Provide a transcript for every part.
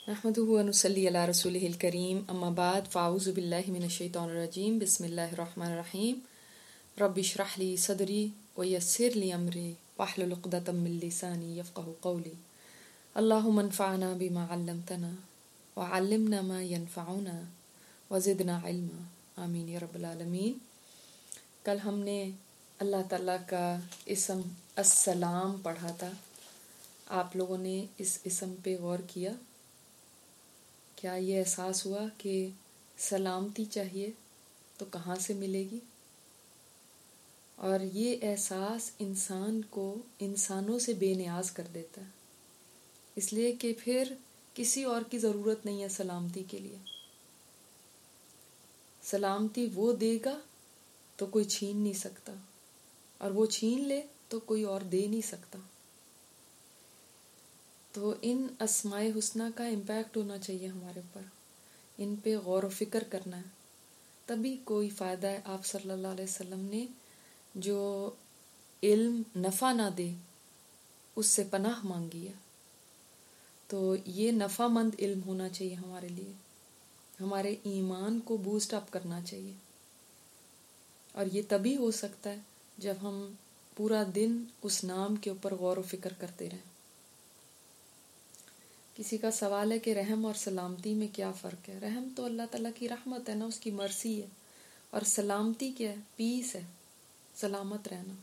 نحمده ونصلي على رسوله الكريم اما بعد فاعوذ بالله من الشيطان الرجيم بسم الله الرحمن الرحيم رب اشرح لي صدري ويسر لي امري واحلل عقدة من لساني يفقهوا قولي اللهم انفعنا بما علمتنا وعلمنا ما ينفعنا وزدنا علما آمین یا رب العالمین۔ کل ہم نے اللہ تعالیٰ کا اسم السلام پڑھا تھا۔ آپ لوگوں نے اس اسم پہ غور کیا؟ کیا یہ احساس ہوا کہ سلامتی چاہیے تو کہاں سے ملے گی؟ اور یہ احساس انسان کو انسانوں سے بے نیاز کر دیتا ہے، اس لیے کہ پھر کسی اور کی ضرورت نہیں ہے سلامتی کے لیے۔ سلامتی وہ دے گا تو کوئی چھین نہیں سکتا، اور وہ چھین لے تو کوئی اور دے نہیں سکتا۔ تو ان اسماء حسنہ کا امپیکٹ ہونا چاہیے ہمارے اوپر، ان پہ غور و فکر کرنا ہے، تبھی کوئی فائدہ ہے۔ آپ صلی اللہ علیہ وسلم نے جو علم نفع نہ دے اس سے پناہ مانگی ہے، تو یہ نفع مند علم ہونا چاہیے ہمارے لیے، ہمارے ایمان کو بوسٹ اپ کرنا چاہیے۔ اور یہ تبھی ہو سکتا ہے جب ہم پورا دن اس نام کے اوپر غور و فکر کرتے رہیں۔ کسی کا سوال ہے کہ رحم اور سلامتی میں کیا فرق ہے؟ رحم تو اللہ تعالیٰ کی رحمت ہے نا، اس کی مرضی ہے، اور سلامتی کیا ہے؟ پیس ہے، سلامت رہنا۔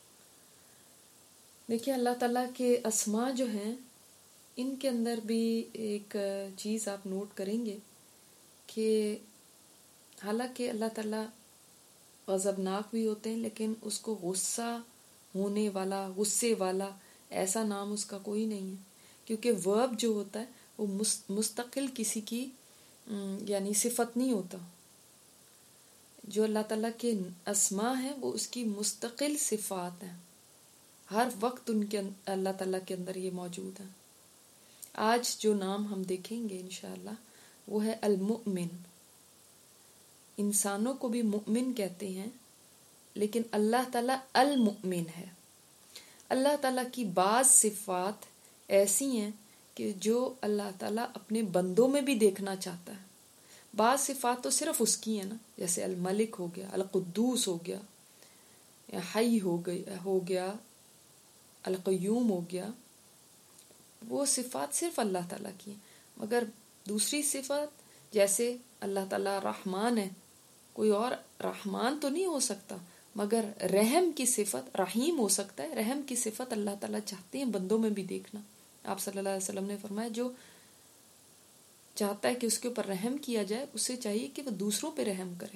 دیکھیے اللہ تعالیٰ کے اسماء جو ہیں ان کے اندر بھی ایک چیز آپ نوٹ کریں گے کہ حالانکہ اللہ تعالیٰ غضبناک بھی ہوتے ہیں، لیکن اس کو غصہ ہونے والا، غصے والا ایسا نام اس کا کوئی نہیں ہے، کیونکہ ورب جو ہوتا ہے وہ مستقل کسی کی یعنی صفت نہیں ہوتا۔ جو اللہ تعالیٰ کے اسماء ہیں وہ اس کی مستقل صفات ہیں، ہر وقت ان کے اللہ تعالیٰ کے اندر یہ موجود ہیں۔ آج جو نام ہم دیکھیں گے انشاءاللہ وہ ہے المؤمن۔ انسانوں کو بھی مؤمن کہتے ہیں، لیکن اللہ تعالیٰ المؤمن ہے۔ اللہ تعالیٰ کی بعض صفات ایسی ہیں کہ جو اللہ تعالیٰ اپنے بندوں میں بھی دیکھنا چاہتا ہے۔ بعض صفات تو صرف اس کی ہیں نا، جیسے الملک ہو گیا، القدوس ہو گیا، حی ہو گیا، القیوم ہو گیا، وہ صفات صرف اللہ تعالیٰ کی ہیں۔ مگر دوسری صفات جیسے اللہ تعالیٰ رحمان ہے، کوئی اور رحمان تو نہیں ہو سکتا، مگر رحم کی صفت رحیم ہو سکتا ہے۔ رحم کی صفت اللہ تعالیٰ چاہتے ہیں بندوں میں بھی دیکھنا۔ آپ صلی اللہ علیہ وسلم نے فرمایا جو چاہتا ہے کہ اس کے اوپر رحم کیا جائے، اسے چاہیے کہ وہ دوسروں پہ رحم کرے۔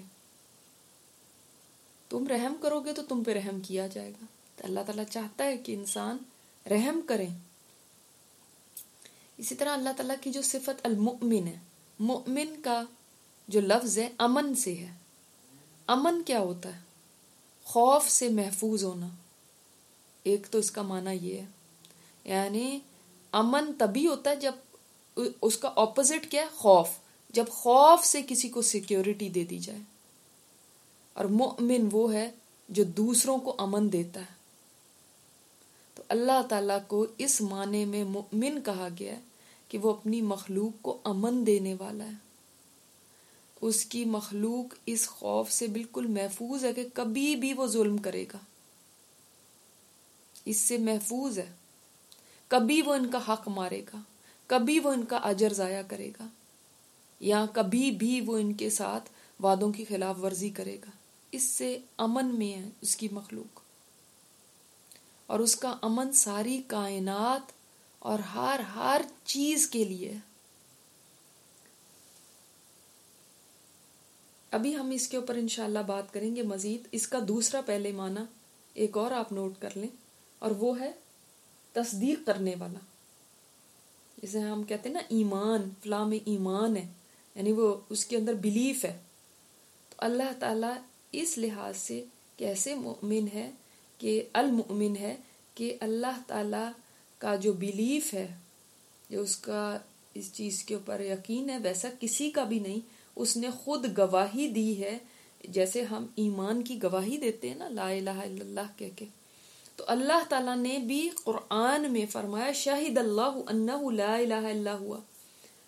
تم رحم کرو گے تو تم پہ رحم کیا جائے گا۔ تو اللہ تعالیٰ چاہتا ہے کہ انسان رحم کرے۔ اسی طرح اللہ تعالیٰ کی جو صفت المؤمن ہے، مؤمن کا جو لفظ ہے امن سے ہے۔ امن کیا ہوتا ہے؟ خوف سے محفوظ ہونا۔ ایک تو اس کا معنی یہ ہے، یعنی امن تبھی ہوتا ہے جب اس کا اپوزٹ کیا ہے؟ خوف۔ جب خوف سے کسی کو سیکیورٹی دے دی جائے۔ اور مؤمن وہ ہے جو دوسروں کو امن دیتا ہے۔ تو اللہ تعالیٰ کو اس معنی میں مؤمن کہا گیا ہے کہ وہ اپنی مخلوق کو امن دینے والا ہے۔ اس کی مخلوق اس خوف سے بالکل محفوظ ہے کہ کبھی بھی وہ ظلم کرے گا، اس سے محفوظ ہے۔ کبھی وہ ان کا حق مارے گا، کبھی وہ ان کا اجر ضائع کرے گا، یا کبھی بھی وہ ان کے ساتھ وعدوں کی خلاف ورزی کرے گا۔ اس سے امن میں ہے اس کی مخلوق، اور اس کا امن ساری کائنات اور ہر چیز کے لیے ہے۔ ابھی ہم اس کے اوپر انشاءاللہ بات کریں گے مزید۔ اس کا دوسرا پہلے معنی ایک اور آپ نوٹ کر لیں، اور وہ ہے تصدیق کرنے والا۔ جسے ہم کہتے ہیں نا ایمان، فلاں میں ایمان ہے، یعنی وہ اس کے اندر بلیف ہے۔ تو اللہ تعالیٰ اس لحاظ سے کیسے مؤمن ہے کہ المؤمن ہے کہ اللہ تعالیٰ کا جو بلیف ہے، جو اس کا اس چیز کے اوپر یقین ہے، ویسا کسی کا بھی نہیں۔ اس نے خود گواہی دی ہے، جیسے ہم ایمان کی گواہی دیتے ہیں نا لا الہ الا اللہ کہہ کے، تو اللہ تعالیٰ نے بھی قرآن میں فرمایا شاہد اللہ انہ لا الہ الا ہوا،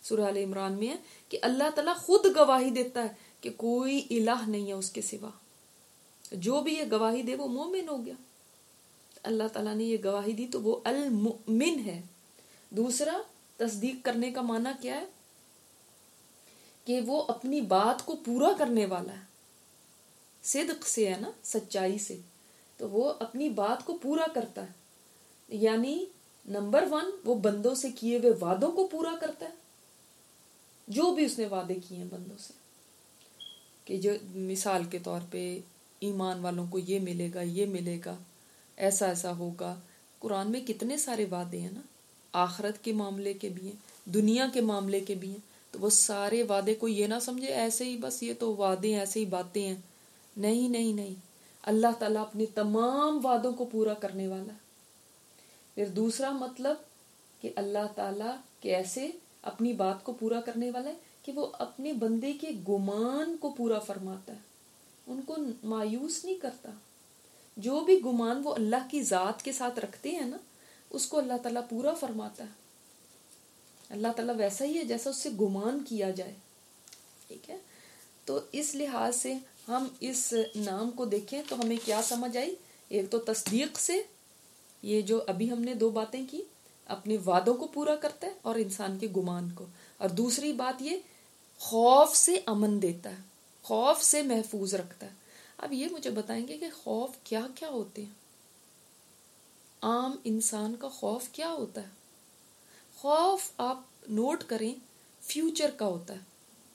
سورہ آل عمران میں ہے کہ اللہ تعالیٰ خود گواہی دیتا ہے کہ کوئی الہ نہیں ہے اس کے سوا. جو بھی یہ گواہی دے وہ مومن ہو گیا. اللہ تعالیٰ نے یہ گواہی دی تو وہ المؤمن ہے. دوسرا تصدیق کرنے کا معنی کیا ہے کہ وہ اپنی بات کو پورا کرنے والا ہے. صدق سے ہے نا، سچائی سے، تو وہ اپنی بات کو پورا کرتا ہے. یعنی نمبر 1 وہ بندوں سے کیے ہوئے وعدوں کو پورا کرتا ہے، جو بھی اس نے وعدے کیے ہیں بندوں سے، کہ جو مثال کے طور پہ ایمان والوں کو یہ ملے گا، یہ ملے گا، ایسا ایسا ہوگا. قرآن میں کتنے سارے وعدے ہیں نا، آخرت کے معاملے کے بھی ہیں، دنیا کے معاملے کے بھی ہیں. تو وہ سارے وعدے کو یہ نہ سمجھے ایسے ہی بس یہ تو وعدے ہیں، ایسے ہی باتیں ہیں. نہیں نہیں نہیں، اللہ تعالیٰ اپنے تمام وعدوں کو پورا کرنے والا ہے. پھر دوسرا مطلب کہ اللہ تعالیٰ کیسے اپنی بات کو پورا کرنے والا ہے کہ وہ اپنے بندے کے گمان کو پورا فرماتا ہے، ان کو مایوس نہیں کرتا. جو بھی گمان وہ اللہ کی ذات کے ساتھ رکھتے ہیں نا، اس کو اللہ تعالیٰ پورا فرماتا ہے. اللہ تعالیٰ ویسا ہی ہے جیسا اس سے گمان کیا جائے. ٹھیک ہے، تو اس لحاظ سے ہم اس نام کو دیکھیں تو ہمیں کیا سمجھ آئی. ایک تو تصدیق سے، یہ جو ابھی ہم نے 2 باتیں کی، اپنے وعدوں کو پورا کرتا ہے اور انسان کے گمان کو. اور دوسری بات یہ خوف سے امن دیتا ہے، خوف سے محفوظ رکھتا ہے. اب یہ مجھے بتائیں گے کہ خوف کیا کیا ہوتے ہیں؟ عام انسان کا خوف کیا ہوتا ہے؟ خوف آپ نوٹ کریں فیوچر کا ہوتا ہے.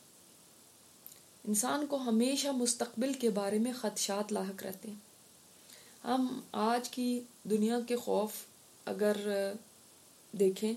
انسان کو ہمیشہ مستقبل کے بارے میں خدشات لاحق رہتے ہیں. ہم آج کی دنیا کے خوف اگر دیکھیں،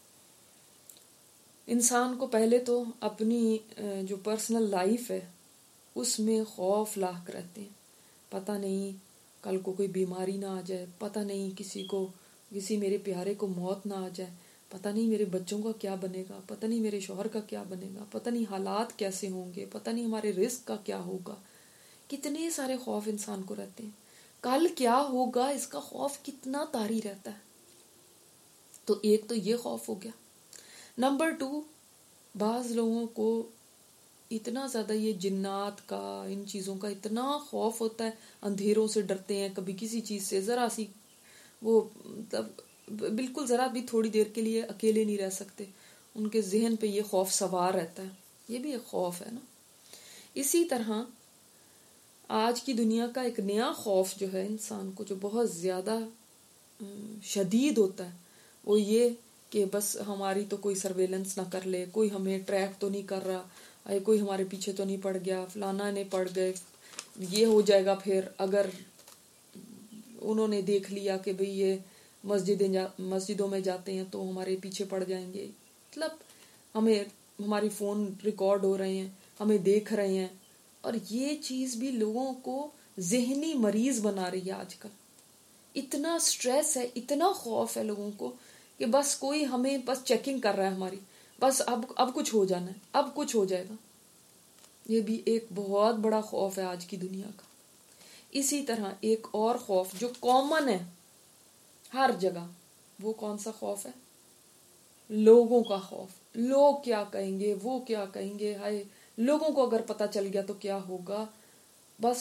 انسان کو پہلے تو اپنی جو پرسنل لائف ہے اس میں خوف لاحق رہتے ہیں. پتہ نہیں کل کو کوئی بیماری نہ آ جائے، پتہ نہیں کسی میرے پیارے کو موت نہ آ جائے، پتہ نہیں میرے بچوں کا کیا بنے گا، پتہ نہیں میرے شوہر کا کیا بنے گا، پتہ نہیں حالات کیسے ہوں گے، پتہ نہیں ہمارے رزق کا کیا ہوگا. کتنے سارے خوف انسان کو رہتے ہیں. کل کیا ہوگا اس کا خوف کتنا طاری رہتا ہے. تو ایک تو یہ خوف ہو گیا. نمبر 2، بعض لوگوں کو اتنا زیادہ یہ جنات کا، ان چیزوں کا اتنا خوف ہوتا ہے، اندھیروں سے ڈرتے ہیں. کبھی کسی چیز سے ذرا سی وہ بالکل ذرا بھی تھوڑی دیر کے لیے اکیلے نہیں رہ سکتے، ان کے ذہن پہ یہ خوف سوار رہتا ہے. یہ بھی ایک خوف ہے نا. اسی طرح آج کی دنیا کا ایک نیا خوف جو ہے انسان کو، جو بہت زیادہ شدید ہوتا ہے، وہ یہ کہ بس ہماری تو کوئی سرویلنس نہ کر لے، کوئی ہمیں ٹریک تو نہیں کر رہا، کوئی ہمارے پیچھے تو نہیں پڑ گیا، فلانا نے پڑ گئے، یہ ہو جائے گا پھر اگر انہوں نے دیکھ لیا کہ بھئی یہ مسجدوں میں جاتے ہیں تو ہمارے پیچھے پڑ جائیں گے. مطلب ہماری فون ریکارڈ ہو رہے ہیں، ہمیں دیکھ رہے ہیں. اور یہ چیز بھی لوگوں کو ذہنی مریض بنا رہی ہے آج کل. اتنا سٹریس ہے، اتنا خوف ہے لوگوں کو کہ بس کوئی ہمیں بس چیکنگ کر رہا ہے ہماری، بس اب کچھ ہو جانا ہے، اب کچھ ہو جائے گا. یہ بھی ایک بہت بڑا خوف ہے آج کی دنیا کا. اسی طرح ایک اور خوف جو کامن ہے ہر جگہ، وہ کون سا خوف ہے؟ لوگوں کا خوف. لوگ کیا کہیں گے، وہ کیا کہیں گے، ہائے لوگوں کو اگر پتہ چل گیا تو کیا ہوگا. بس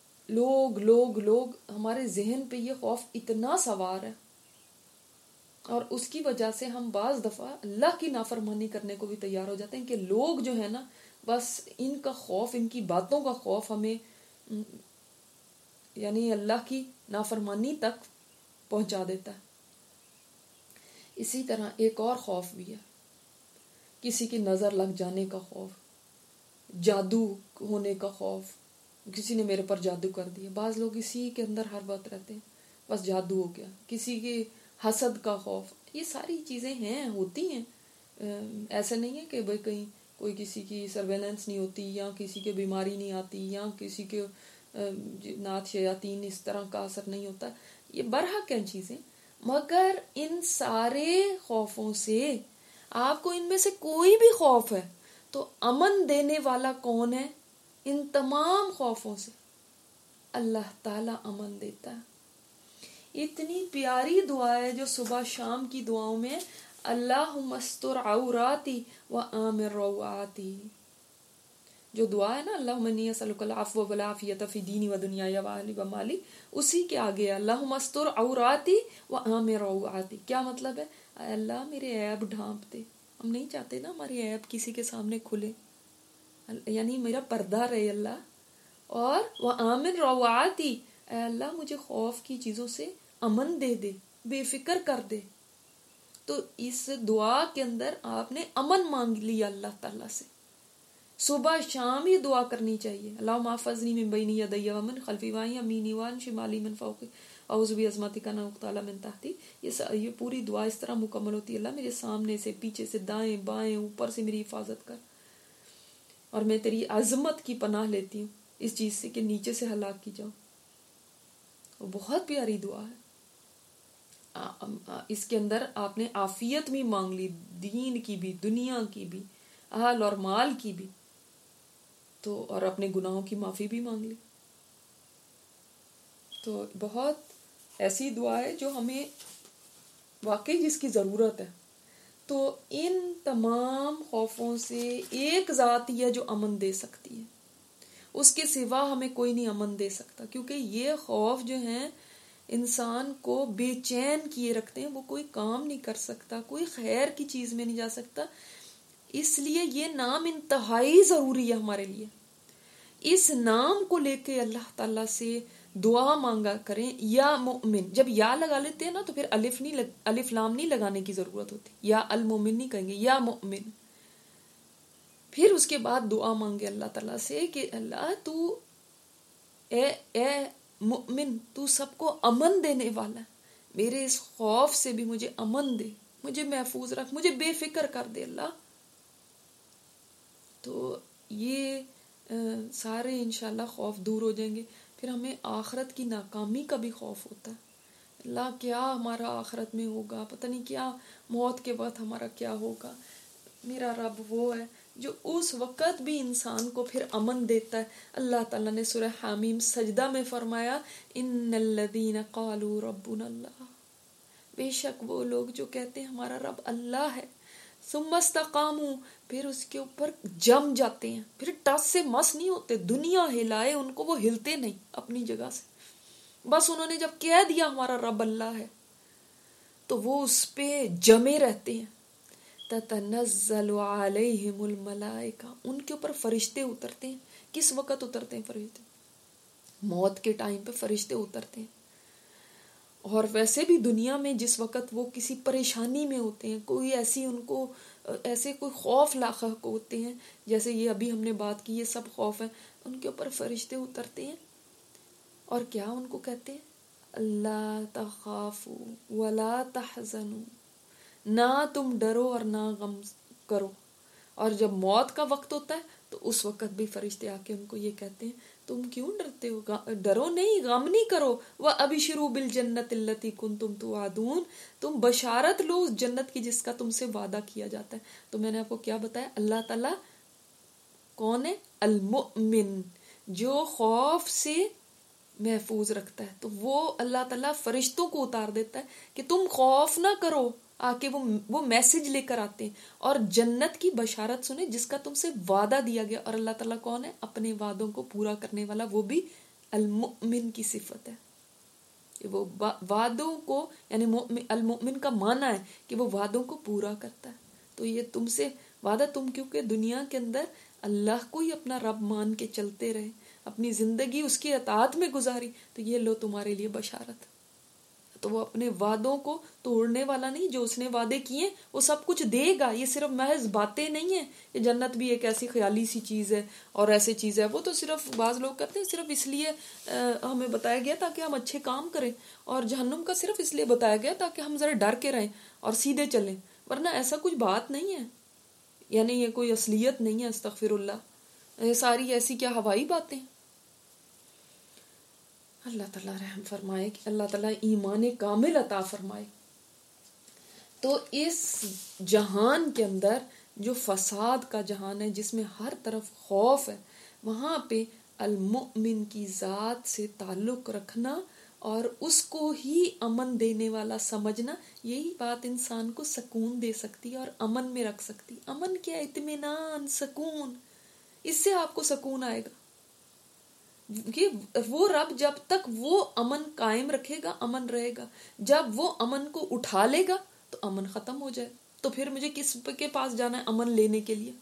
لوگ ہمارے ذہن پہ یہ خوف اتنا سوار ہے، اور اس کی وجہ سے ہم بعض دفعہ اللہ کی نافرمانی کرنے کو بھی تیار ہو جاتے ہیں کہ لوگ جو ہے نا، بس ان کا خوف، ان کی باتوں کا خوف ہمیں یعنی اللہ کی نافرمانی تک پہنچا دیتا ہے. اسی طرح ایک اور خوف بھی ہے، کسی کی نظر لگ جانے کا خوف، جادو ہونے کا خوف. کسی نے میرے پر جادو کر دیا. بعض لوگ اسی کے اندر ہر وقت رہتے ہیں، بس جادو ہو گیا. کسی کے حسد کا خوف. یہ ساری چیزیں ہیں، ہوتی ہیں. ایسا نہیں ہے کہ بھئی کہیں کوئی کسی کی سرویلنس نہیں ہوتی، یا کسی کے بیماری نہیں آتی، یا کسی کے نات شیاطین اس طرح کا اثر نہیں ہوتا. یہ برحق ہیں چیزیں. مگر ان سارے خوفوں سے آپ کو ان میں سے کوئی بھی خوف ہے تو امن دینے والا کون ہے؟ ان تمام خوفوں سے اللہ تعالی امن دیتا ہے. اتنی پیاری دعا ہے جو صبح شام کی دعاؤں میں اللہم استر عوراتی وآمن روعاتی. جو دعا ہے نا اللہم انی اسألک العفو والعافیۃ فی دینی و دنیای واہلی و مالی، اسی کے آگے اللہم استر عوراتی وآمن روعاتی. کیا مطلب ہے؟ اے اللہ میرے عیب ڈھانپ دے. ہم نہیں چاہتے نا ہمارے عیب کسی کے سامنے کھلے، یعنی میرا پردہ رہے اللہ. اور وآمن روعاتی، اے اللہ مجھے خوف کی چیزوں سے امن دے دے، بے فکر کر دے. تو اس دعا کے اندر آپ نے امن مانگ لیا اللہ تعالیٰ سے. صبح شام یہ دعا کرنی چاہیے. اللہم احفظنی من بین یدی ومن خلفی وعن یمینی وعن شمالی من فوقی اعوذ بعظمتک ان اغتال من تحتی. یہ پوری دعا اس طرح مکمل ہوتی ہے: اللہ میرے سامنے سے، پیچھے سے، دائیں بائیں اوپر سے میری حفاظت کر، اور میں تیری عظمت کی پناہ لیتی ہوں اس چیز سے کہ نیچے سے ہلاک کی جاؤ. وہ بہت پیاری دعا ہے. اس کے اندر آپ نے عافیت بھی مانگ لی، دین کی بھی، دنیا کی بھی، اہل اور مال کی بھی، تو اور اپنے گناہوں کی معافی بھی مانگ لی. تو بہت ایسی دعا ہے جو ہمیں واقعی جس کی ضرورت ہے. تو ان تمام خوفوں سے ایک ذات ہی ہے جو امن دے سکتی ہے، اس کے سوا ہمیں کوئی نہیں امن دے سکتا. کیونکہ یہ خوف جو ہیں انسان کو بے چین کیے رکھتے ہیں، وہ کوئی کام نہیں کر سکتا، کوئی خیر کی چیز میں نہیں جا سکتا. اس لیے یہ نام انتہائی ضروری ہے ہمارے لیے. اس نام کو لے کے اللہ تعالیٰ سے دعا مانگا کریں. یا مؤمن، جب یا لگا لیتے ہیں نا تو پھر الف لام نہیں لگانے کی ضرورت ہوتی. یا المؤمن نہیں کہیں گے، یا مؤمن. پھر اس کے بعد دعا مانگے اللہ تعالیٰ سے کہ اللہ تو اے مؤمن، تو سب کو امن دینے والا ہے، میرے اس خوف سے بھی مجھے امن دے، مجھے محفوظ رکھ، مجھے بے فکر کر دے اللہ. تو یہ سارے انشاءاللہ خوف دور ہو جائیں گے. پھر ہمیں آخرت کی ناکامی کا بھی خوف ہوتا ہے. اللہ کیا ہمارا آخرت میں ہوگا، پتہ نہیں کیا موت کے وقت ہمارا کیا ہوگا. میرا رب وہ ہے جو اس وقت بھی انسان کو پھر امن دیتا ہے. اللہ تعالیٰ نے سورہ حامیم سجدہ میں فرمایا ان الذین قالوا ربنا اللہ، بے شک وہ لوگ جو کہتے ہیں ہمارا رب اللہ ہے، ثم استقاموا، پھر اس کے اوپر جم جاتے ہیں، پھر ٹس سے مس نہیں ہوتے. دنیا ہلائے ان کو وہ ہلتے نہیں اپنی جگہ سے. بس انہوں نے جب کہہ دیا ہمارا رب اللہ ہے تو وہ اس پہ جمے رہتے ہیں. تتنزل علیہم الملائکہ، ان کے اوپر فرشتے اترتے ہیں. کس وقت اترتے ہیں فرشتے؟ موت کے ٹائم پہ فرشتے اترتے ہیں. اور ویسے بھی دنیا میں جس وقت وہ کسی پریشانی میں ہوتے ہیں، کوئی ایسی ان کو ایسے کوئی خوف لاحق ہوتے ہیں، جیسے یہ ابھی ہم نے بات کی، یہ سب خوف ہیں، ان کے اوپر فرشتے اترتے ہیں. اور کیا ان کو کہتے ہیں؟ اللہ تخافوا ولا تحزنوا، نہ تم ڈرو اور نہ غم کرو. اور جب موت کا وقت ہوتا ہے تو اس وقت بھی فرشتے آ کے ان کو یہ کہتے ہیں تم کیوں ڈرتے ہو، ڈرو نہیں، غم نہیں کرو. وَأَبْشِرُوا بِالْجَنَّةِ الَّتِي كُنْتُمْ تُوعَدُونَ، تم بشارت لو اس جنت کی جس کا تم سے وعدہ کیا جاتا ہے. تو میں نے آپ کو کیا بتایا، اللہ تعالیٰ کون ہے؟ المؤمن، جو خوف سے محفوظ رکھتا ہے. تو وہ اللہ تعالیٰ فرشتوں کو اتار دیتا ہے کہ تم خوف نہ کرو. آ کے وہ میسج لے کر آتے ہیں اور جنت کی بشارت سنیں جس کا تم سے وعدہ دیا گیا. اور اللہ تعالیٰ کون ہے؟ اپنے وعدوں کو پورا کرنے والا، وہ بھی المؤمن کی صفت ہے. وہ وعدوں کو، یعنی المؤمن کا معنی ہے کہ وہ وعدوں کو پورا کرتا ہے. تو یہ تم سے وعدہ، تم کیونکہ دنیا کے اندر اللہ کو ہی اپنا رب مان کے چلتے رہے، اپنی زندگی اس کی اطاعت میں گزاری، تو یہ لو تمہارے لیے بشارت. تو وہ اپنے وعدوں کو توڑنے والا نہیں، جو اس نے وعدے کیے وہ سب کچھ دے گا. یہ صرف محض باتیں نہیں ہیں کہ جنت بھی ایک ایسی خیالی سی چیز ہے اور ایسی چیز ہے. وہ تو صرف بعض لوگ کہتے ہیں صرف اس لیے ہمیں بتایا گیا تاکہ ہم اچھے کام کریں، اور جہنم کا صرف اس لیے بتایا گیا تاکہ ہم ذرا ڈر کے رہیں اور سیدھے چلیں، ورنہ ایسا کچھ بات نہیں ہے. یعنی یہ کوئی اصلیت نہیں ہے، استغفر اللہ. یہ ساری ایسی کیا ہوائی باتیں. اللہ تعالیٰ رحم فرمائے کہ اللہ تعالیٰ ایمان کامل عطا فرمائے. تو اس جہان کے اندر جو فساد کا جہان ہے، جس میں ہر طرف خوف ہے، وہاں پہ المؤمن کی ذات سے تعلق رکھنا اور اس کو ہی امن دینے والا سمجھنا، یہی بات انسان کو سکون دے سکتی ہے اور امن میں رکھ سکتی. امن کیا؟ اطمینان، سکون. اس سے آپ کو سکون آئے گا کہ وہ رب جب تک وہ امن قائم رکھے گا امن رہے گا. جب وہ امن کو اٹھا لے گا تو امن ختم ہو جائے. تو پھر مجھے کس کے پاس جانا ہے امن لینے کے لیے؟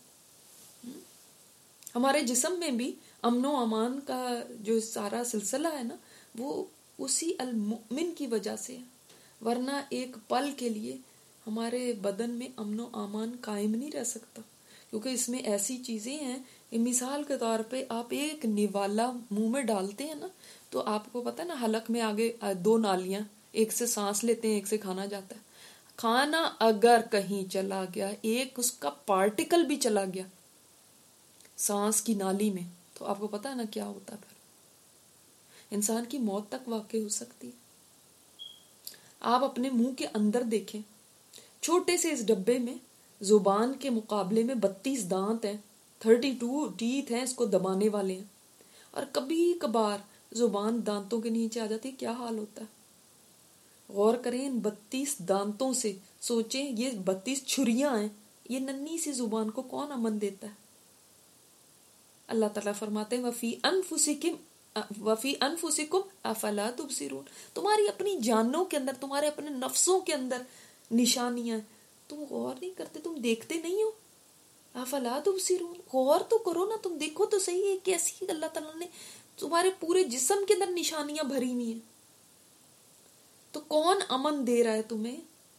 ہمارے جسم میں بھی امن و امان کا جو سارا سلسلہ ہے نا، وہ اسی المؤمن کی وجہ سے ہے. ورنہ ایک پل کے لیے ہمارے بدن میں امن و امان قائم نہیں رہ سکتا، کیونکہ اس میں ایسی چیزیں ہیں. مثال کے طور پہ آپ ایک نوالا منہ میں ڈالتے ہیں نا، تو آپ کو پتا ہے نا حلق میں آگے 2 نالیاں، ایک سے سانس لیتے ہیں ایک سے کھانا جاتا ہے. کھانا اگر کہیں چلا گیا، ایک اس کا پارٹیکل بھی چلا گیا سانس کی نالی میں، تو آپ کو پتا ہے نا کیا ہوتا ہے. پھر انسان کی موت تک واقع ہو سکتی ہے. آپ اپنے منہ کے اندر دیکھیں، چھوٹے سے اس ڈبے میں زبان کے مقابلے میں 32 دانت ہیں، 32 ٹیتھ ہیں اس کو دبانے والے ہیں، اور کبھی کبھار زبان دانتوں کے نیچے آ جاتی ہے. کیا حال ہوتا ہے؟ غور کریں ان 32 دانتوں سے، سوچیں یہ 32 چھریاں ہیں، یہ ننھی سی زبان کو کون امن دیتا ہے؟ اللہ تعالیٰ فرماتے ہیں وفی انفسکم افلا تبصرون. تمہاری اپنی جانوں کے اندر، تمہارے اپنے نفسوں کے اندر نشانیاں، تم غور نہیں کرتے، تم دیکھتے نہیں ہو. افلا تبصرون، غور تو کرو نا، تم دیکھو تو صحیح ہے کیسی اللہ تعالیٰ نے تمہارے پورے جسم کے اندر نشانیاں بھری ہوئی ہیں. تو کون امن دے رہا ہے تمہیں؟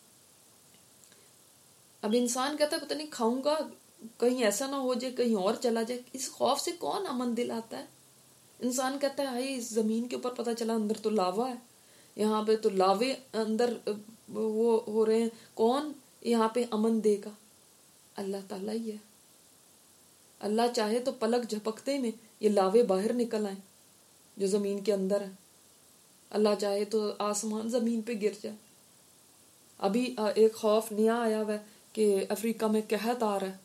اب انسان کہتا ہے پتہ نہیں کھاؤں گا کہیں ایسا نہ ہو جائے، کہیں اور چلا جائے. اس خوف سے کون امن دلاتا ہے؟ انسان کہتا ہے ہائی اس زمین کے اوپر پتہ چلا اندر تو لاوا ہے، یہاں پہ تو لاوے اندر وہ ہو رہے ہیں، کون یہاں پہ امن دے گا؟ اللہ تعالیٰ ہی ہے. اللہ چاہے تو پلک جھپکتے میں یہ لاوے باہر نکل آئیں جو زمین کے اندر ہے. اللہ چاہے تو آسمان زمین پہ گر جائے. ابھی ایک خوف نیا آیا ہوا ہے کہ افریقہ میں قحط آ رہا ہے.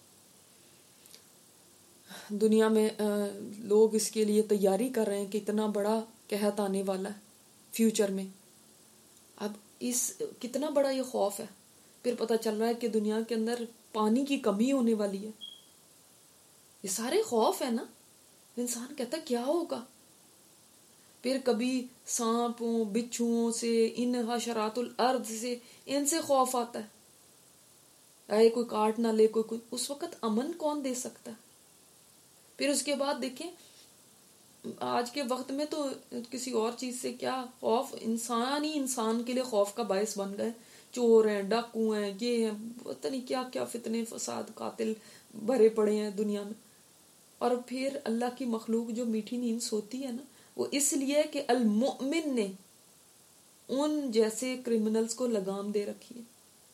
دنیا میں لوگ اس کے لیے تیاری کر رہے ہیں کہ اتنا بڑا قحط آنے والا ہے فیوچر میں. اب کتنا بڑا یہ خوف ہے. پھر پتہ چل رہا ہے کہ دنیا کے اندر پانی کی کمی ہونے والی ہے. یہ سارے خوف ہے نا. انسان کہتا ہے کیا ہوگا؟ پھر کبھی سانپوں، بچھوؤں سے، ان حشرات الارض سے، ان سے خوف آتا ہے، اے کوئی کاٹ نہ لے کوئی. اس وقت امن کون دے سکتا ہے؟ پھر اس کے بعد دیکھیں آج کے وقت میں تو کسی اور چیز سے کیا خوف، انسان ہی انسان کے لیے خوف کا باعث بن گئے. چور ہیں، ڈاکو ہیں، یہ ہیں، پتہ نہیں کیا کیا فتنے فساد قاتل بھرے پڑے ہیں دنیا میں. اور پھر اللہ کی مخلوق جو میٹھی نیند سوتی ہے نا، وہ اس لیے کہ المؤمن نے ان جیسے کرمنلز کو لگام دے رکھی ہے.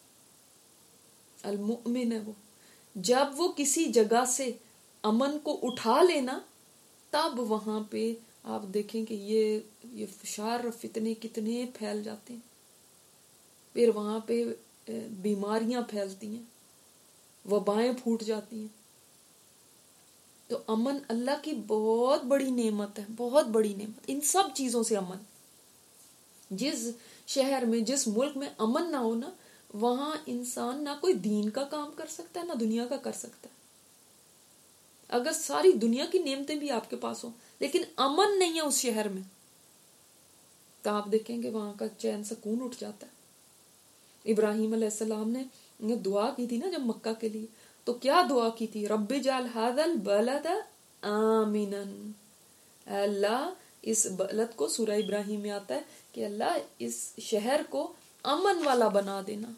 المؤمن ہے وہ. جب وہ کسی جگہ سے امن کو اٹھا لینا، تب وہاں پہ آپ دیکھیں کہ یہ فشار فتنے کتنے پھیل جاتے ہیں. پھر وہاں پہ بیماریاں پھیلتی ہیں، وبائیں پھوٹ جاتی ہیں. تو امن اللہ کی بہت بڑی نعمت ہے، بہت بڑی نعمت. ان سب چیزوں سے امن. جس شہر میں، جس ملک میں امن نہ ہو نا، وہاں انسان نہ کوئی دین کا کام کر سکتا ہے نہ دنیا کا کر سکتا ہے. اگر ساری دنیا کی نعمتیں بھی آپ کے پاس ہوں لیکن امن نہیں ہے اس شہر میں، تو آپ دیکھیں گے وہاں کا چین سکون اٹھ جاتا ہے. ابراہیم علیہ السلام نے دعا کی تھی نا جب مکہ کے لیے، تو کیا دعا کی تھی؟ رب اجعل ھذا البلد آمنا. اللہ اس بلد کو، سورہ ابراہیم میں آتا ہے کہ اللہ اس شہر کو امن والا بنا دینا.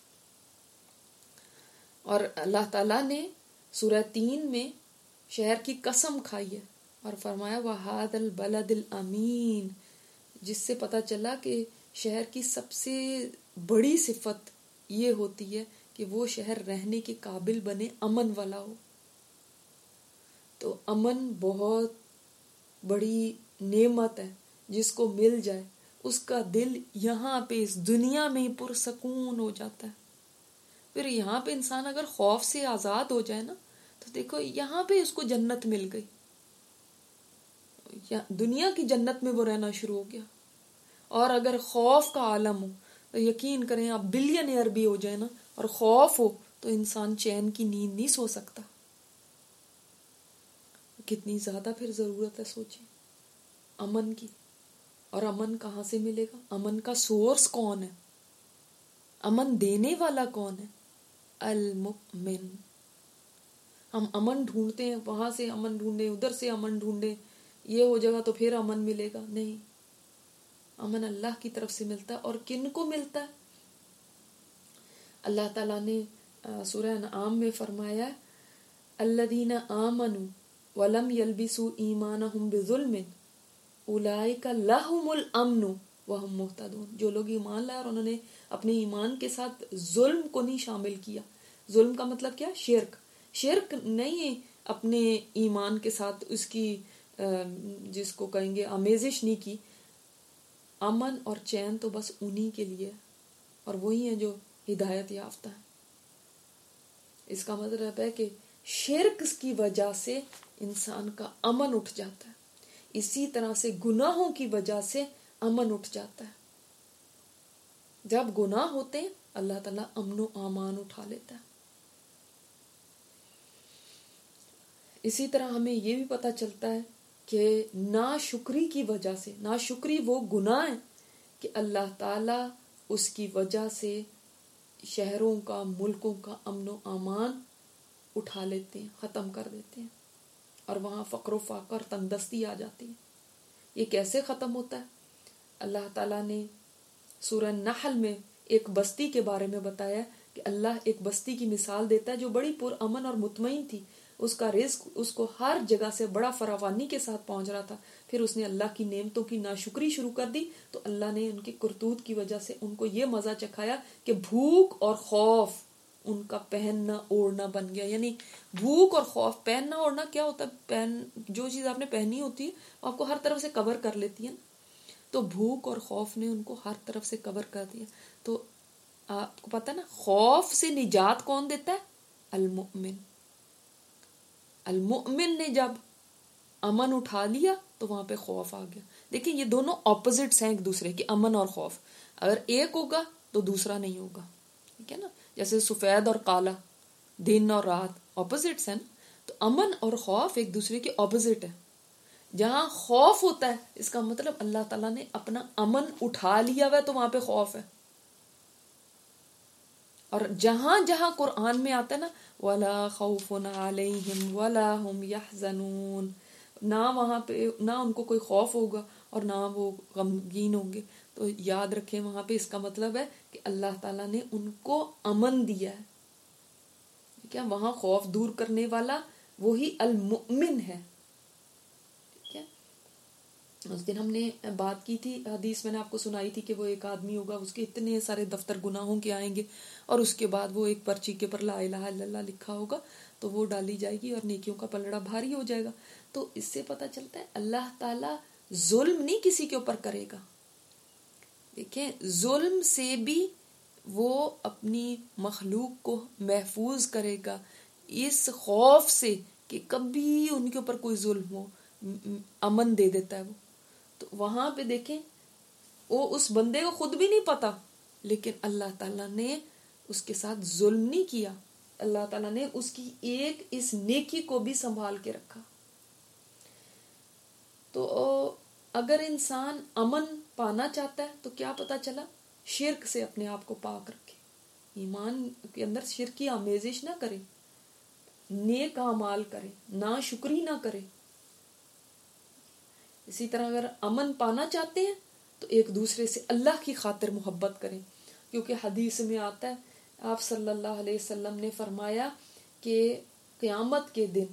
اور اللہ تعالیٰ نے سورہ 3 میں شہر کی قسم کھائی ہے اور فرمایا وَهَذَا الْبَلَدِ الْأَمِينَ، جس سے پتہ چلا کہ شہر کی سب سے بڑی صفت یہ ہوتی ہے کہ وہ شہر رہنے کے قابل بنے، امن والا ہو. تو امن بہت بڑی نعمت ہے، جس کو مل جائے اس کا دل یہاں پہ اس دنیا میں پرسکون ہو جاتا ہے. پھر یہاں پہ انسان اگر خوف سے آزاد ہو جائے نا، تو دیکھو یہاں پہ اس کو جنت مل گئی، دنیا کی جنت میں وہ رہنا شروع ہو گیا. اور اگر خوف کا عالم ہو تو یقین کریں آپ بلینئر بھی ہو جائے نا اور خوف ہو تو انسان چین کی نیند نہیں سو سکتا. کتنی زیادہ پھر ضرورت ہے سوچیں امن کی. اور امن کہاں سے ملے گا؟ امن کا سورس کون ہے؟ امن دینے والا کون ہے؟ المؤمن. ہم امن ڈھونڈتے ہیں، وہاں سے امن ڈھونڈیں، ادھر سے امن ڈھونڈیں، یہ ہو جائے گا تو پھر امن ملے گا. نہیں، امن اللہ کی طرف سے ملتا ہے. اور کن کو ملتا ہے؟ اللہ تعالیٰ نے سورہ انعام میں فرمایا الذین آمنوا ولم یلبسوا ایمانہم بظلم اولئک لہم الامن وہم مہتدون. جو لوگ ایمان لائے اور انہوں نے اپنے ایمان کے ساتھ ظلم کو نہیں شامل کیا. ظلم کا مطلب کیا؟ شرک. شرک نہیں اپنے ایمان کے ساتھ اس کی جس کو کہیں گے آمیزش نہیں کی. امن اور چین تو بس انہی کے لیے اور وہی ہیں جو ہدایت یافتہ ہے. اس کا مطلب ہے کہ شرک کی وجہ سے انسان کا امن اٹھ جاتا ہے، اسی طرح سے گناہوں کی وجہ سے امن اٹھ جاتا ہے. جب گناہ ہوتے ہیں اللہ تعالیٰ امن و امان اٹھا لیتا ہے. اسی طرح ہمیں یہ بھی پتہ چلتا ہے کہ ناشکری کی وجہ سے، ناشکری وہ گناہ ہے کہ اللہ تعالیٰ اس کی وجہ سے شہروں کا، ملکوں کا امن و امان اٹھا لیتے ہیں، ختم کر دیتے ہیں اور وہاں فقر و فاقہ اور تنگدستی آ جاتی ہے. یہ کیسے ختم ہوتا ہے؟ اللہ تعالیٰ نے سورہ نحل میں ایک بستی کے بارے میں بتایا کہ اللہ ایک بستی کی مثال دیتا ہے جو بڑی پرامن اور مطمئن تھی. اس کا رزق اس کو ہر جگہ سے بڑا فراوانی کے ساتھ پہنچ رہا تھا. پھر اس نے اللہ کی نعمتوں کی ناشکری شروع کر دی تو اللہ نے ان کی کرتوت کی وجہ سے ان کو یہ مزہ چکھایا کہ بھوک اور خوف ان کا پہننا اوڑھنا بن گیا. یعنی بھوک اور خوف. پہننا اوڑھنا کیا ہوتا ہے؟ جو چیز آپ نے پہنی ہوتی ہے آپ کو ہر طرف سے کور کر لیتی ہے نا. تو بھوک اور خوف نے ان کو ہر طرف سے کور کر دیا. تو آپ کو پتا نا خوف سے نجات کون دیتا ہے؟ المؤمن. المؤمن نے جب امن اٹھا لیا تو وہاں پہ خوف آ گیا. دیکھیں یہ دونوں اپوزٹس ہیں ایک دوسرے کے، امن اور خوف. اگر ایک ہوگا تو دوسرا نہیں ہوگا. ٹھیک ہے نا؟ جیسے سفید اور کالا، دن اور رات اپوزٹس ہیں نا. تو امن اور خوف ایک دوسرے کے اپوزٹ ہے. جہاں خوف ہوتا ہے اس کا مطلب اللہ تعالیٰ نے اپنا امن اٹھا لیا ہوا ہے تو وہاں پہ خوف ہے. اور جہاں جہاں قرآن میں آتا ہے نا وَلَا خَوْفٌ عَلَيْهِمْ وَلَا هُمْ يَحْزَنُونَ، نہ وہاں پہ نہ ان کو کوئی خوف ہوگا اور نہ وہ غمگین ہوں گے. تو یاد رکھیں وہاں پہ اس کا مطلب ہے کہ اللہ تعالیٰ نے ان کو امن دیا ہے. ٹھیک ہے؟ وہاں خوف دور کرنے والا وہی المؤمن ہے. اس دن ہم نے بات کی تھی، حدیث میں نے آپ کو سنائی تھی کہ وہ ایک آدمی ہوگا اس کے اتنے سارے دفتر گناہوں کے آئیں گے اور اس کے بعد وہ ایک پرچی کے پر لا الہ الا اللہ لکھا ہوگا تو وہ ڈالی جائے گی اور نیکیوں کا پلڑا بھاری ہو جائے گا. تو اس سے پتہ چلتا ہے اللہ تعالیٰ ظلم نہیں کسی کے اوپر کرے گا. دیکھیں ظلم سے بھی وہ اپنی مخلوق کو محفوظ کرے گا اس خوف سے کہ کبھی ان کے اوپر کوئی ظلم ہو، امن دے دیتا ہے وہ. تو وہاں پہ دیکھیں وہ اس بندے کو خود بھی نہیں پتا لیکن اللہ تعالیٰ نے اس کے ساتھ ظلم نہیں کیا. اللہ تعالیٰ نے اس کی ایک اس نیکی کو بھی سنبھال کے رکھا. تو اگر انسان امن پانا چاہتا ہے تو کیا پتا چلا؟ شرک سے اپنے آپ کو پاک رکھے، ایمان کے اندر شرک کی آمیزش نہ کرے، نیک اعمال کرے، ناشکری نہ کرے. اسی طرح اگر امن پانا چاہتے ہیں تو ایک دوسرے سے اللہ کی خاطر محبت کریں، کیونکہ حدیث میں آتا ہے آپ صلی اللہ علیہ وسلم نے فرمایا کہ قیامت کے دن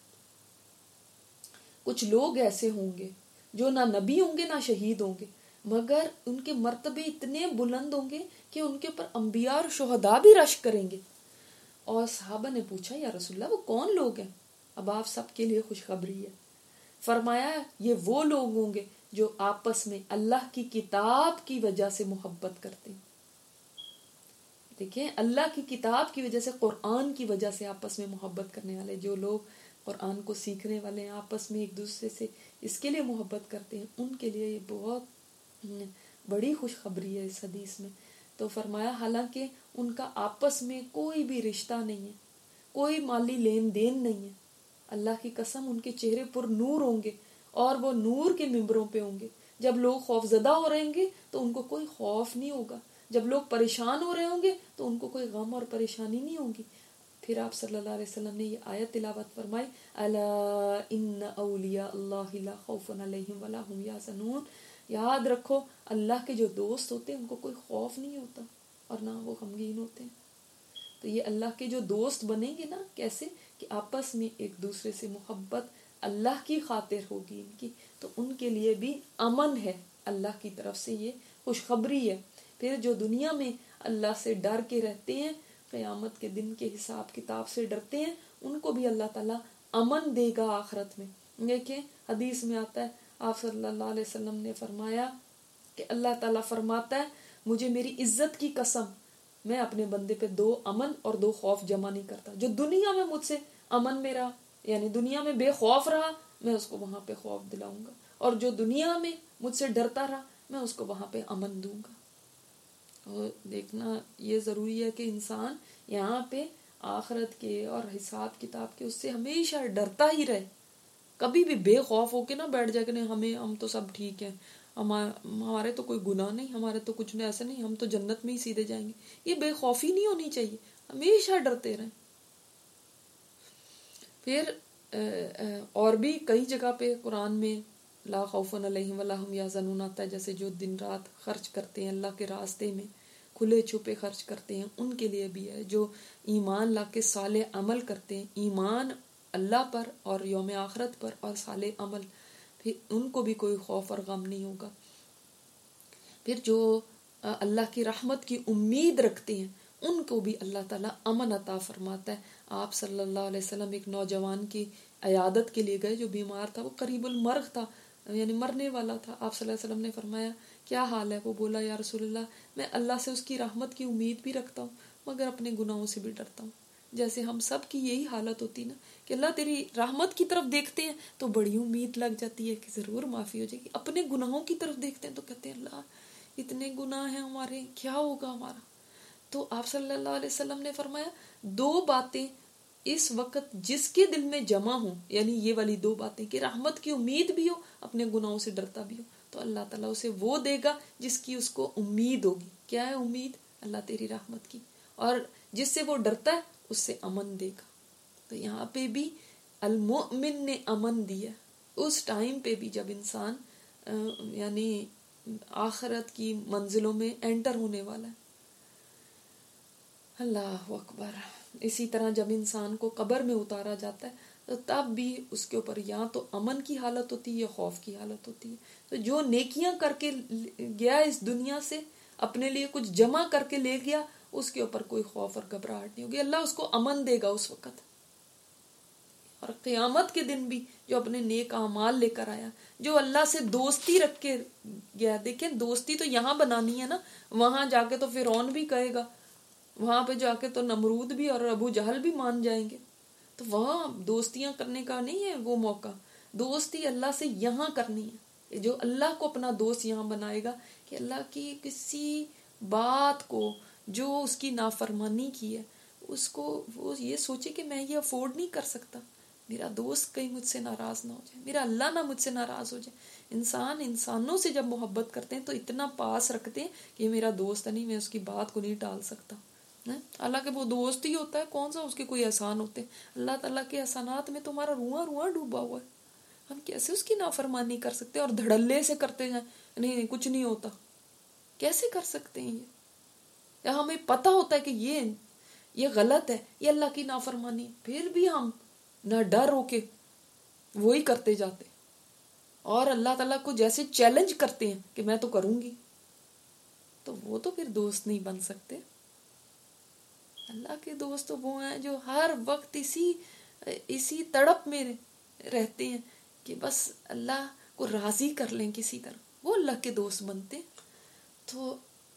کچھ لوگ ایسے ہوں گے جو نہ نبی ہوں گے نہ شہید ہوں گے مگر ان کے مرتبے اتنے بلند ہوں گے کہ ان کے اوپر انبیاء اور شہداء بھی رشک کریں گے. اور صحابہ نے پوچھا یا رسول اللہ وہ کون لوگ ہیں؟ اب آپ سب کے لیے خوشخبری ہے. فرمایا یہ وہ لوگ ہوں گے جو آپس میں اللہ کی کتاب کی وجہ سے محبت کرتے ہیں. دیکھیں اللہ کی کتاب کی وجہ سے، قرآن کی وجہ سے آپس میں محبت کرنے والے جو لوگ قرآن کو سیکھنے والے ہیں، آپس میں ایک دوسرے سے اس کے لیے محبت کرتے ہیں، ان کے لیے یہ بہت بڑی خوشخبری ہے اس حدیث میں. تو فرمایا حالانکہ ان کا آپس میں کوئی بھی رشتہ نہیں ہے, کوئی مالی لین دین نہیں ہے, اللہ کی قسم ان کے چہرے پر نور ہوں گے اور وہ نور کے ممبروں پہ ہوں گے. جب لوگ خوف زدہ ہو رہے ہوں گے تو ان کو کوئی خوف نہیں ہوگا, جب لوگ پریشان ہو رہے ہوں گے تو ان کو کوئی غم اور پریشانی نہیں ہوگی. پھر آپ صلی اللہ علیہ وسلم نے یہ آیت تلاوت فرمائی, الا ان اولیاء اللہ لا خوف علیہم ولا هم یحزنون. یاد رکھو اللہ کے جو دوست ہوتے ہیں ان کو کوئی خوف نہیں ہوتا اور نہ وہ غمگین ہوتے ہیں. تو یہ اللہ کے جو دوست بنیں گے نا, کیسے کہ آپس میں ایک دوسرے سے محبت اللہ کی خاطر ہوگی ان کی, تو ان کے لیے بھی امن ہے, اللہ کی طرف سے یہ خوشخبری ہے. پھر جو دنیا میں اللہ سے ڈر کے رہتے ہیں, قیامت کے دن کے حساب کتاب سے ڈرتے ہیں, ان کو بھی اللہ تعالیٰ امن دے گا آخرت میں. دیکھیں حدیث میں آتا ہے, آپ صلی اللہ علیہ وسلم نے فرمایا کہ اللہ تعالیٰ فرماتا ہے مجھے میری عزت کی قسم میں اپنے بندے پہ 2 امن اور 2 خوف جمع نہیں کرتا. جو دنیا میں مجھ سے امن میں رہا, یعنی دنیا میں بے خوف رہا, میں اس کو وہاں پہ خوف دلاؤں گا, اور جو دنیا میں مجھ سے ڈرتا رہا میں اس کو وہاں پہ امن دوں گا. اور دیکھنا یہ ضروری ہے کہ انسان یہاں پہ آخرت کے اور حساب کتاب کے اس سے ہمیشہ ڈرتا ہی رہے. کبھی بھی بے خوف ہو کے نہ بیٹھ جائے کہ نہیں ہم تو سب ٹھیک ہیں, ہمارے تو کوئی گناہ نہیں, ہمارے تو کچھ نہیں, ایسا نہیں, ہم تو جنت میں ہی سیدھے جائیں گے. یہ بے خوفی نہیں ہونی چاہیے, ہمیشہ ڈرتے رہیں. پھر اور بھی کئی جگہ پہ قرآن میں لا خوف علیہم ولا هم یحزنون آتا ہے, جیسے جو دن رات خرچ کرتے ہیں اللہ کے راستے میں, کھلے چھپے خرچ کرتے ہیں, ان کے لیے بھی ہے. جو ایمان لا کے صالح عمل کرتے ہیں, ایمان اللہ پر اور یوم آخرت پر اور صالح عمل, پھر ان کو بھی کوئی خوف اور غم نہیں ہوگا. پھر جو اللہ کی رحمت کی امید رکھتے ہیں ان کو بھی اللہ تعالیٰ امن عطا فرماتا ہے. آپ صلی اللہ علیہ وسلم ایک نوجوان کی عیادت کے لیے گئے جو بیمار تھا, وہ قریب المرگ تھا, یعنی مرنے والا تھا. آپ صلی اللہ علیہ وسلم نے فرمایا کیا حال ہے؟ وہ بولا یا رسول اللہ میں اللہ سے اس کی رحمت کی امید بھی رکھتا ہوں مگر اپنے گناہوں سے بھی ڈرتا ہوں. جیسے ہم سب کی یہی حالت ہوتی نا کہ اللہ تیری رحمت کی طرف دیکھتے ہیں تو بڑی امید لگ جاتی ہے کہ ضرور معافی ہو جائے گی, اپنے گناہوں کی طرف دیکھتے ہیں تو کہتے ہیں اللہ اتنے گناہ ہیں ہمارے, کیا ہوگا ہمارا. تو آپ صلی اللہ علیہ وسلم نے فرمایا 2 باتیں اس وقت جس کے دل میں جمع ہوں, یعنی یہ والی 2 باتیں کہ رحمت کی امید بھی ہو, اپنے گناہوں سے ڈرتا بھی ہو, تو اللہ تعالیٰ اسے وہ دے گا جس کی اس کو امید ہوگی. کیا ہے امید؟ اللہ تیری رحمت کی, اور جس سے وہ ڈرتا ہے اس سے امن دے گا. تو یہاں پہ بھی المؤمن نے امن دیا اس ٹائم پہ بھی جب انسان یعنی آخرت کی منزلوں میں انٹر ہونے والا ہے. اللہ اکبر. اسی طرح جب انسان کو قبر میں اتارا جاتا ہے تو تب بھی اس کے اوپر یا تو امن کی حالت ہوتی ہے یا خوف کی حالت ہوتی ہے. تو جو نیکیاں کر کے گیا اس دنیا سے, اپنے لیے کچھ جمع کر کے لے گیا, اس کے اوپر کوئی خوف اور گھبراہٹ نہیں ہوگی, اللہ اس کو امن دے گا اس وقت. اور قیامت کے دن بھی جو اپنے نیک اعمال لے کر آیا, جو اللہ سے دوستی رکھ کے گیا, دیکھیں دوستی تو یہاں بنانی ہے نا, وہاں جا کے تو فرعون بھی کہے گا, وہاں پہ جا کے تو نمرود بھی اور ابو جہل بھی مان جائیں گے. تو وہاں دوستیاں کرنے کا نہیں ہے وہ موقع, دوستی اللہ سے یہاں کرنی ہے. جو اللہ کو اپنا دوست یہاں بنائے گا کہ اللہ کی کسی بات کو جو اس کی نافرمانی کی ہے اس کو وہ یہ سوچے کہ میں یہ افورڈ نہیں کر سکتا, میرا دوست کہیں مجھ سے ناراض نہ ہو جائے, میرا اللہ نہ مجھ سے ناراض ہو جائے. انسانوں سے جب محبت کرتے ہیں تو اتنا پاس رکھتے ہیں کہ یہ میرا دوست ہے, نہیں میں اس کی بات کو نہیں ٹال سکتا. حالانکہ وہ دوست ہی ہوتا ہے, کون سا اس کے کوئی احسان ہوتے ہیں. اللہ تعالیٰ کے احسانات میں تمہارا رواں ڈوبا ہوا ہے, ہم کیسے اس کی نافرمانی کر سکتے ہیں اور دھڑلے سے کرتے ہیں, نہیں کچھ نہیں ہوتا, کیسے کر سکتے ہیں یہ؟ یا ہمیں پتہ ہوتا ہے کہ یہ غلط ہے, یہ اللہ کی نافرمانی, پھر بھی ہم نہ ڈر ہو کے وہی کرتے جاتے اور اللہ تعالیٰ کو جیسے چیلنج کرتے ہیں کہ میں تو کروں گی, تو وہ تو پھر دوست نہیں بن سکتے. اللہ کے دوست تو وہ ہیں جو ہر وقت اسی تڑپ میں رہتے ہیں کہ بس اللہ کو راضی کر لیں کسی طرح, وہ اللہ کے دوست بنتے ہیں. تو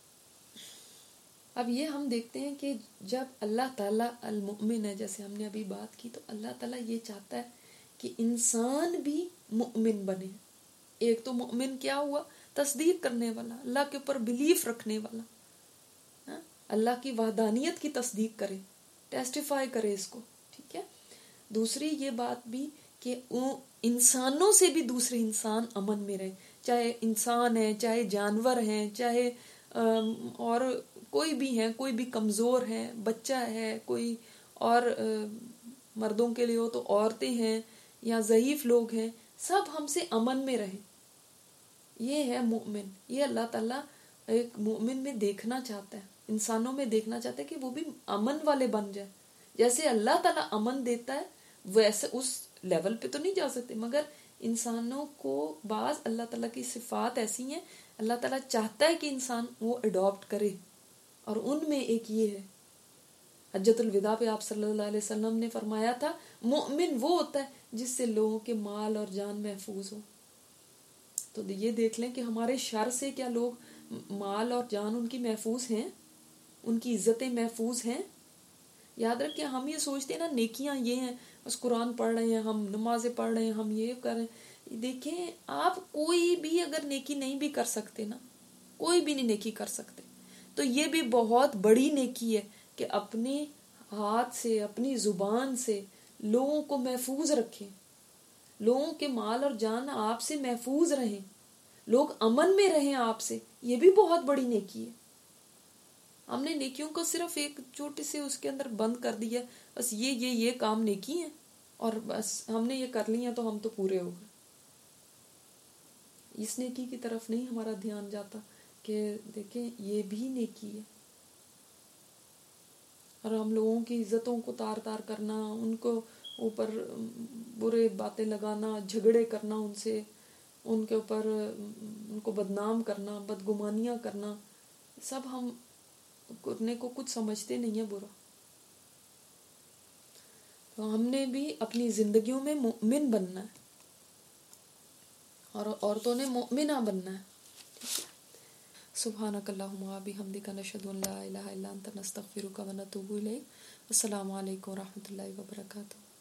اب یہ ہم دیکھتے ہیں کہ جب اللہ تعالیٰ المؤمن ہے, جیسے ہم نے ابھی بات کی, تو اللہ تعالیٰ یہ چاہتا ہے کہ انسان بھی مؤمن بنے. ایک تو مؤمن کیا ہوا, تصدیق کرنے والا، اللہ کے اوپر بلیف رکھنے والا، اللہ کی وحدانیت کی تصدیق کرے، ٹیسٹیفائی کرے اس کو. ٹھیک ہے. دوسری یہ بات بھی کہ انسانوں سے بھی دوسرے انسان امن میں رہے، چاہے انسان ہے، چاہے جانور ہیں، چاہے اور کوئی بھی ہیں، کوئی بھی کمزور ہے، بچہ ہے کوئی، اور مردوں کے لیے ہو تو عورتیں ہیں یا ضعیف لوگ ہیں، سب ہم سے امن میں رہیں. یہ ہے مومن. یہ اللہ تعالیٰ ایک مومن میں دیکھنا چاہتا ہے، انسانوں میں دیکھنا چاہتا ہے کہ وہ بھی امن والے بن جائے. جیسے اللہ تعالیٰ امن دیتا ہے ویسے اس لیول پہ تو نہیں جا سکتے، مگر انسانوں کو بعض اللہ تعالیٰ کی صفات ایسی ہیں اللہ تعالیٰ چاہتا ہے کہ انسان وہ اڈاپٹ کرے، اور ان میں ایک یہ ہے. حجۃ الوداع پہ آپ صلی اللہ علیہ وسلم نے فرمایا تھا مومن وہ ہوتا ہے جس سے لوگوں کے مال اور جان محفوظ ہو. تو یہ دیکھ لیں کہ ہمارے شر سے کیا لوگ مال اور جان ان کی محفوظ ہیں، ان کی عزتیں محفوظ ہیں. یاد رکھیں ہم یہ سوچتے ہیں نا نیکیاں یہ ہیں، بس قرآن پڑھ رہے ہیں ہم، نمازیں پڑھ رہے ہیں ہم، یہ کر رہے ہیں. دیکھیں آپ کوئی بھی اگر نیکی نہیں بھی کر سکتے نا، کوئی بھی نہیں نیکی کر سکتے، تو یہ بھی بہت بڑی نیکی ہے کہ اپنے ہاتھ سے، اپنی زبان سے لوگوں کو محفوظ رکھیں، لوگوں کے مال اور جان آپ سے محفوظ رہیں، لوگ امن میں رہیں آپ سے. یہ بھی بہت بڑی نیکی ہے. ہم نے نیکیوں کو صرف ایک چھوٹے سے اس کے اندر بند کر دیا، بس یہ کام نیکی ہے اور بس ہم نے یہ کر لیا تو ہم تو پورے ہو گئے. اس نیکی کی طرف نہیں ہمارا دھیان جاتا کہ دیکھیں یہ بھی نیکی ہے. اور ہم لوگوں کی عزتوں کو تار تار کرنا، ان کو اوپر برے باتیں لگانا، جھگڑے کرنا ان سے، ان کے اوپر ان کو بدنام کرنا، بدگمانیاں کرنا، سب ہم کرنے کو کچھ سمجھتے نہیں ہیں برا. تو ہم نے بھی اپنی زندگیوں میں مومن بننا ہے اور عورتوں نے مومنہ بننا ہے. سبحانک اللہم و بحمدک نشہد ان لا الہ الا انت نستغفرک و نتوب الیک. السلام علیکم و رحمۃ اللہ وبرکاتہ.